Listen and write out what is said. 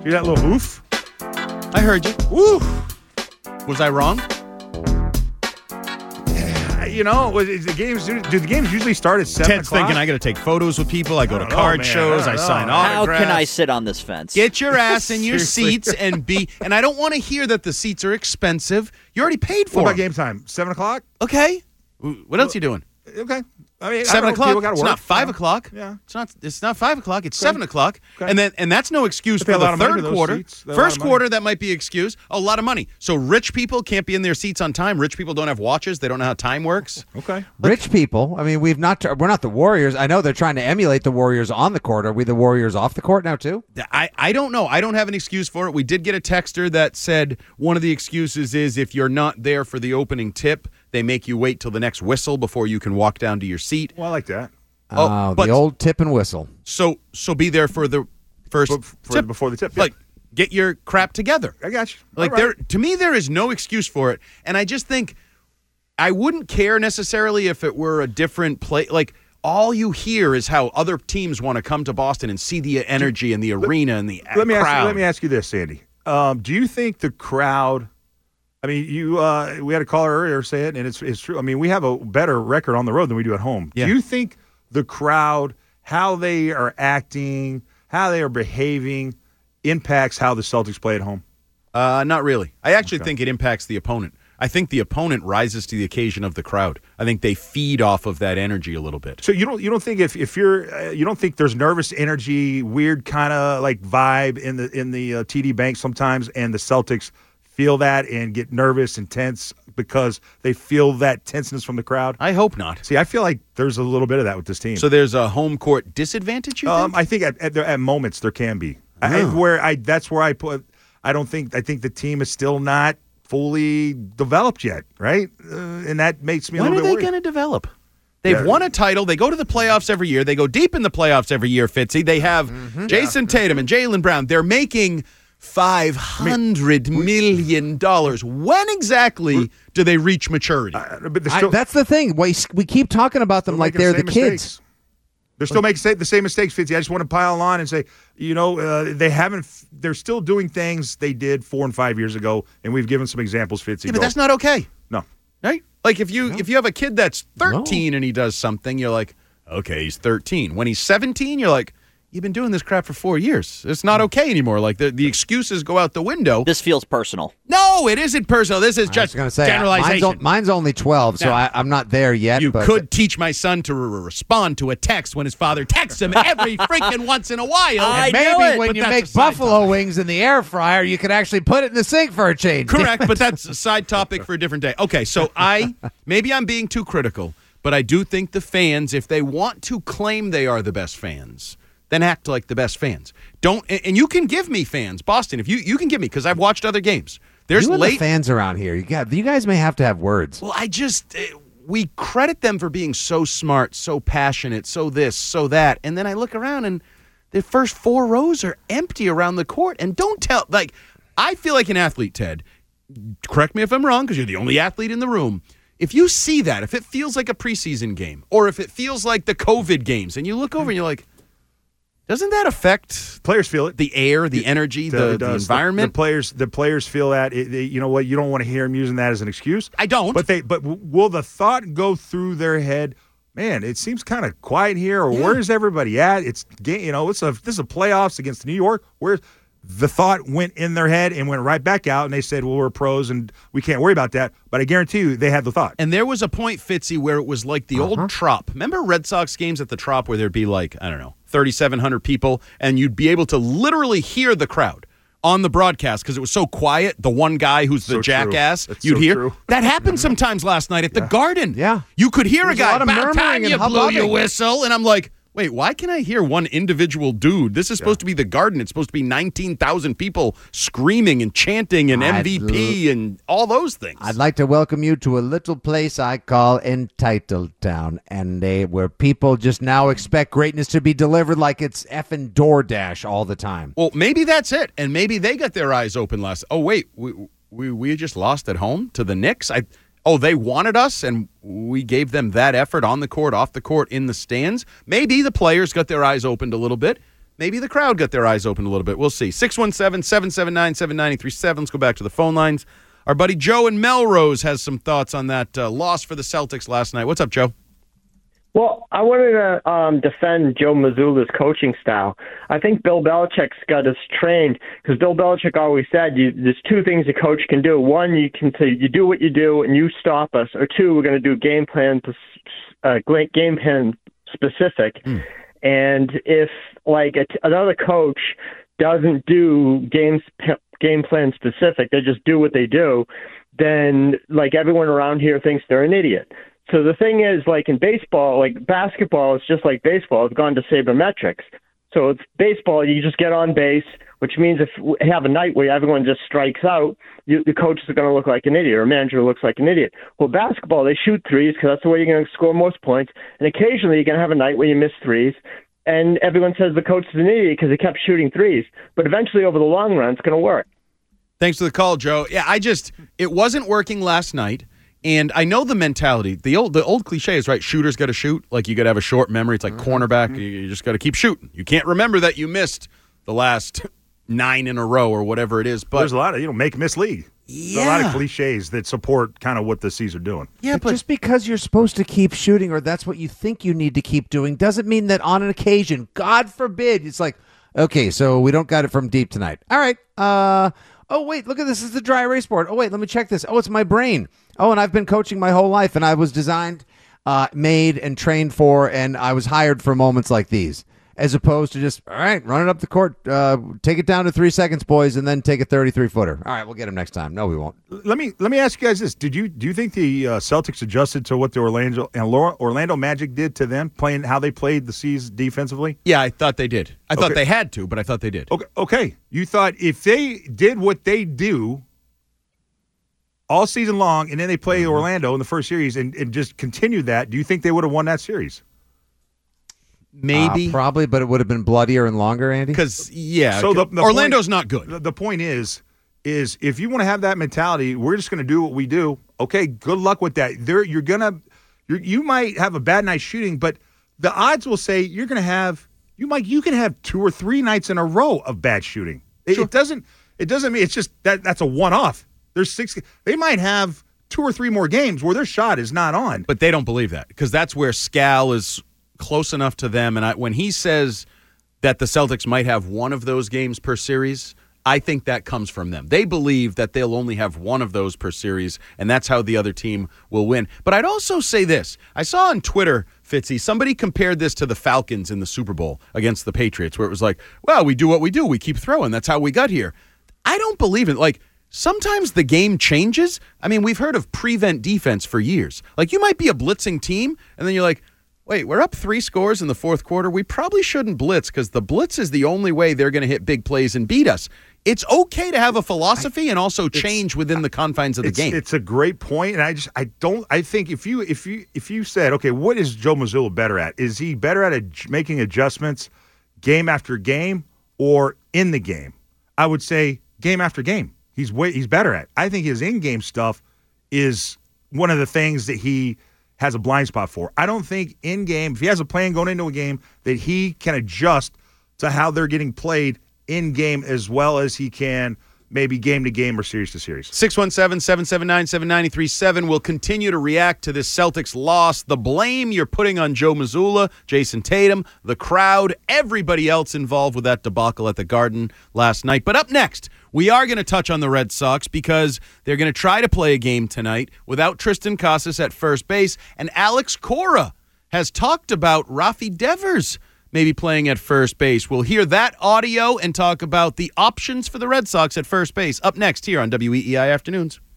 Hear that little oof? I heard you. Woo! Was I wrong? You know, do the games usually start at 7 Ted's o'clock? thinking I got to take photos with people. I go to don't know, card man. shows. I I don't sign know. autographs. How can I sit on this fence? Get your ass in your Seriously. seats and I don't want to hear that the seats are expensive. You already paid for What about them. game time? 7 o'clock? Okay. What else are you doing? Okay. I mean, 7 o'clock. People gotta It's work, not 5 you know? o'clock. Yeah. It's not 5 o'clock. It's 7 o'clock. Okay. And that's no excuse They pay for a lot the of money third for those quarter. seats. They're a lot First of money. quarter, that might be excuse. A lot of money. So rich people can't be in their seats on time. Rich people don't have watches. They don't know how time works. Okay. Rich people. I mean, we're not the Warriors. I know they're trying to emulate the Warriors on the court. Are we the Warriors off the court now too? I don't know. I don't have an excuse for it. We did get a texter that said one of the excuses is if you're not there for the opening tip, they make you wait till the next whistle before you can walk down to your seat. Well, I like that. But The old tip and whistle. So be there for the first tip. Before the tip. Yeah. Like, get your crap together. I got you. Like All right. to me, there is no excuse for it, and I just think I wouldn't care necessarily if it were a different play. Like all you hear is how other teams want to come to Boston and see the energy and the arena and the Let me crowd. ask you this, Sandy. Do you think the crowd? I mean, we had a caller earlier say it, and it's true. I mean, we have a better record on the road than we do at home. Yeah. Do you think the crowd, how they are acting, how they are behaving, impacts how the Celtics play at home? Not really. I actually think it impacts the opponent. I think the opponent rises to the occasion of the crowd. I think they feed off of that energy a little bit. So you don't think if you're you don't think there's nervous energy, weird kind of like vibe in the TD Bank sometimes, and the Celtics feel that and get nervous and tense because they feel that tenseness from the crowd? I hope not. See, I feel like there's a little bit of that with this team. So there's a home court disadvantage, you think? I think at moments there can be. Oh. That's where I put. I think the team is still not fully developed yet, right? And that makes me a When little are bit they worried. going to develop? They've won a title. They go to the playoffs every year. They go deep in the playoffs every year, Fitzy. They have Jason Tatum and Jaylen Brown. They're making $500 million. When exactly do they reach maturity? But they're still, That's the thing. We keep talking about them like making they're the same kids. mistakes. They're still making the same mistakes, Fitzy. I just want to pile on and say, they haven't. They're still doing things they did 4 and 5 years ago, and we've given some examples, Fitzy. Yeah, but that's not okay, no. right? Like if you have a kid that's 13 and he does something, you're like, okay, he's 13. When he's 17, you're like, you've been doing this crap for 4 years. It's not okay anymore. Like the excuses go out the window. This feels personal. No, it isn't personal. This is I was just going to say, generalization. mine's only 12, so Yeah. I'm not there yet. You but could teach my son to respond to a text when his father texts him every freaking once in a while. I know Maybe it, when but you that's make a side buffalo topic. wings in the air fryer, you could actually put it in the sink for a change. Correct, but that's a side topic for a different day. Okay, so maybe I'm being too critical, but I do think the fans, if they want to claim they are the best fans, then act like the best fans. And you can give me fans, Boston. If you can give me, because I've watched other games. There's You and the late fans around here. You guys may have to have words. Well, we credit them for being so smart, so passionate, so this, so that. And then I look around and the first 4 rows are empty around the court. And I feel like an athlete, Ted. Correct me if I'm wrong, because you're the only athlete in the room. If you see that, if it feels like a preseason game, or if it feels like the COVID games, and you look over and you're like, doesn't that affect Players feel it. the air, the energy, the environment? The players feel that. You know what? You don't want to hear them using that as an excuse. I don't. But will the thought go through their head? Man, it seems kind of quiet here. Or where's everybody at? This is a playoffs against New York. Where's the thought went in their head and went right back out, and they said, "Well, we're pros and we can't worry about that." But I guarantee you, they had the thought. And there was a point, Fitzy, where it was like the old Trop. Remember Red Sox games at the Trop where there'd be like, I don't know, 3,700 people, and you'd be able to literally hear the crowd on the broadcast because it was so quiet. The one guy who's the So jackass, true. That's you'd so hear. true. That happened sometimes last night at the Garden. Yeah. You could hear There a was a guy, lot of about murmuring time and you blew your hubbubbing. whistle, and I'm like, wait, why can I hear one individual dude? This is supposed to be the Garden. It's supposed to be 19,000 people screaming and chanting and MVP and all those things. I'd like to welcome you to a little place I call Entitled Town, and where people just now expect greatness to be delivered like it's effing DoorDash all the time. Well, maybe that's it, and maybe they got their eyes open last. Oh wait, we just lost at home to the Knicks. They wanted us, and we gave them that effort on the court, off the court, in the stands. Maybe the players got their eyes opened a little bit. maybe the crowd got their eyes open a little bit. We'll see. 617-779-7937. Let's go back to the phone lines. Our buddy Joe in Melrose has some thoughts on that loss for the Celtics last night. What's up, Joe? Well, I wanted to defend Joe Mazzulla's coaching style. I think Bill Belichick's got us trained because Bill Belichick always said there's two things a coach can do. One, you can say you do what you do and you stop us. Or two, we're going to do game plan specific. And if another coach doesn't do game plan specific, they just do what they do, then everyone around here thinks they're an idiot. So the thing is, in baseball, basketball is just like baseball. It's gone to sabermetrics. So it's baseball, you just get on base, which means if we have a night where everyone just strikes out, the coach is going to look like an idiot, or a manager looks like an idiot. Well, basketball, they shoot threes because that's the way you're going to score most points. And occasionally you're going to have a night where you miss threes, and everyone says the coach is an idiot because he kept shooting threes. But eventually, over the long run, it's going to work. Thanks for the call, Joe. Yeah, it wasn't working last night. And I know the mentality. The old cliche is, right, shooters got to shoot. You got to have a short memory. It's like cornerback. You just got to keep shooting. You can't remember that you missed the last 9 in a row or whatever it is. But there's a lot of, make-miss league. Yeah. There's a lot of cliches that support kind of what the C's are doing. Yeah, but just because you're supposed to keep shooting or that's what you think you need to keep doing doesn't mean that on an occasion, God forbid, it's like, okay, so we don't got it from deep tonight. All right. Oh, wait, look at this. This is the dry erase board. Oh, wait, let me check this. Oh, it's my brain. Oh, and I've been coaching my whole life, and I was designed, made, and trained for, and I was hired for moments like these, as opposed to just, all right, run it up the court, take it down to 3 seconds, boys, and then take a 33-footer. All right, we'll get him next time. No, we won't. Let me ask you guys this. Do you think the Celtics adjusted to what the Orlando Magic did to them, playing how they played the C's defensively? Yeah, I thought they did. I thought they had to, but I thought they did. Okay. You thought if they did what they do all season long, and then they play Orlando in the first series and just continued that, do you think they would have won that series? Maybe. Probably, but it would have been bloodier and longer, Andy. Because, So the Orlando's point, not good. The point is if you want to have that mentality, we're just going to do what we do. Okay, good luck with that. You might have a bad night shooting, but the odds will say you can have 2 or 3 nights in a row of bad shooting. It doesn't mean it's just that's a one-off. There's 6. They might have 2 or 3 more games where their shot is not on. But they don't believe that because that's where Scal is close enough to them. And when he says that the Celtics might have one of those games per series, I think that comes from them. They believe that they'll only have one of those per series, and that's how the other team will win. But I'd also say this. I saw on Twitter, Fitzy, somebody compared this to the Falcons in the Super Bowl against the Patriots, where it was like, well, we do what we do. We keep throwing. That's how we got here. I don't believe it. Sometimes the game changes. I mean, we've heard of prevent defense for years. You might be a blitzing team, and then you're like, wait, we're up 3 scores in the fourth quarter. We probably shouldn't blitz because the blitz is the only way they're going to hit big plays and beat us. It's okay to have a philosophy and also change within the confines of the game. It's a great point, and I think if you said, okay, what is Joe Mazzulla better at? Is he better at making adjustments game after game or in the game? I would say game after game. He's better at. I think his in-game stuff is one of the things that he has a blind spot for. I don't think in-game, if he has a plan going into a game, that he can adjust to how they're getting played in-game as well as he can maybe game to game or series to series. 617-779-7937 will continue to react to this Celtics loss. The blame you're putting on Joe Mazzulla, Jason Tatum, the crowd, everybody else involved with that debacle at the Garden last night. But up next, we are going to touch on the Red Sox because they're going to try to play a game tonight without Tristan Casas at first base. And Alex Cora has talked about Rafi Devers maybe playing at first base. We'll hear that audio and talk about the options for the Red Sox at first base up next here on WEEI Afternoons.